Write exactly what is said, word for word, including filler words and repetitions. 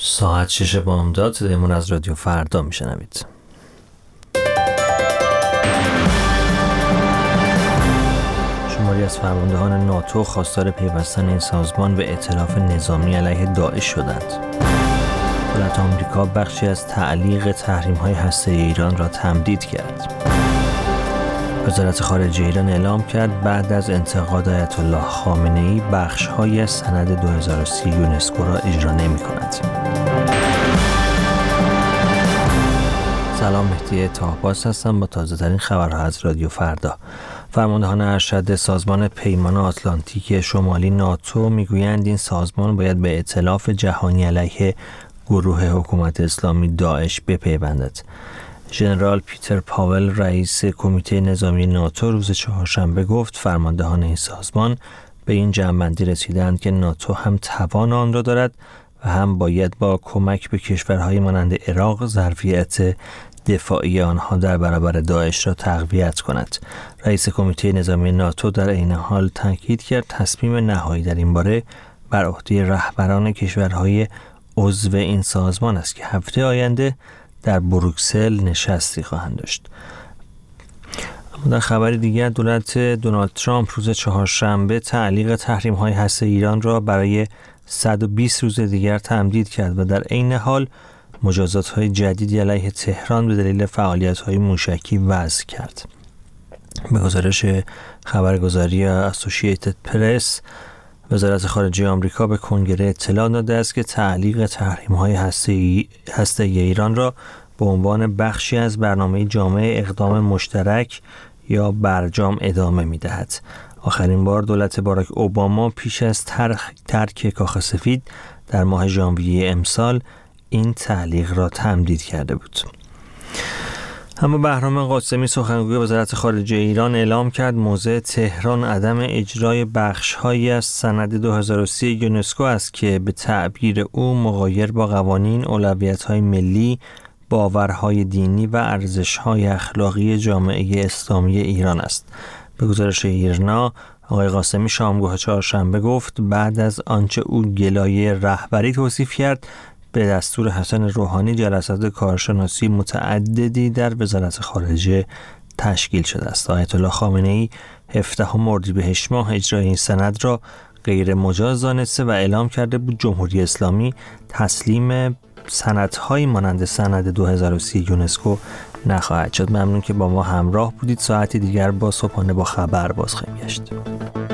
ساعت شش بامداد صدایمون از رادیو فردا میشنوید. شماری از فرماندهان ناتو خواستار پیوستن این سازمان به ائتلاف نظامی علیه داعش شدند. دولت آمریکا بخشی از تعلیق تحریم‌های هسته‌ای ایران را تمدید کرد. وزارت خارجه ایران اعلام کرد بعد از انتقاد آیت الله خامنه‌ای بخش‌های از سند دو هزار و سی یونسکو را اجرا نمی‌کند. سلام، مهدی طاهباز هستم با تازه‌ترین خبرها از رادیو فردا. فرماندهان ارشد سازمان پیمان آتلانتیک شمالی ناتو میگویند این سازمان باید به ائتلاف جهانی علیه گروه حکومت اسلامی داعش بپیوندد. ژنرال پیتر پاول رئیس کمیته نظامی ناتو روز چهارشنبه گفت فرماندهان این سازمان به این جمع‌بندی رسیدند که ناتو هم توان آن را دارد و هم باید با کمک به کشورهای مانند عراق ظرفیت دفاعی آنها در برابر داعش را تقویت کند. رئیس کمیته نظامی ناتو در عین حال تاکید کرد تصمیم نهایی در این باره بر عهده رهبران کشورهای عضو این سازمان است که هفته آینده در بروکسل نشستی خواهند داشت. اما در خبر دیگر دولت دونالد ترامپ روز چهارشنبه تعلیق تحریم‌های هسته‌ای ایران را برای صد و بیست روز دیگر تمدید کرد و در عین حال مجازات‌های جدیدی علیه تهران به دلیل فعالیت‌های موشکی وضع کرد. به گزارش خبرگزاری اسوسییتد پرس، وزارت خارجه آمریکا به کنگره اطلاع داده است که تعلیق تحریم‌های هسته‌ای هسته‌ای ایران را به عنوان بخشی از برنامه جامع اقدام مشترک یا برجام ادامه می‌دهد. آخرین بار دولت باراک اوباما پیش از ترک کاخ سفید در ماه ژانویه امسال این تعلیق را تمدید کرده بود. اما بهرام قاسمی سخنگوی وزارت خارجه ایران اعلام کرد موضع تهران عدم اجرای بخش‌هایی از سند دو هزار و سی یونسکو است که به تعبیر او مغایر با قوانین، اولویت‌های ملی، باورهای دینی و ارزش‌های اخلاقی جامعه اسلامی ایران است. به گزارش ایرنا، آقای قاسمی شامگاه چهارشنبه گفت بعد از آنچه او گلایه رهبری توصیف کرد، به دستور حسن روحانی جلسات کارشناسی متعددی در وزارت خارجه تشکیل شده است. آیت الله خامنه‌ای هفدهم اردیبهشت ماه اجرای این سند را غیر مجاز دانسته و اعلام کرده بود جمهوری اسلامی تسلیم سندهای مانند سند دو هزار و سی یونسکو نخواهد شد. ممنون که با ما همراه بودید. ساعتی دیگر با صبحانه با خبر باز خواهیم گشت.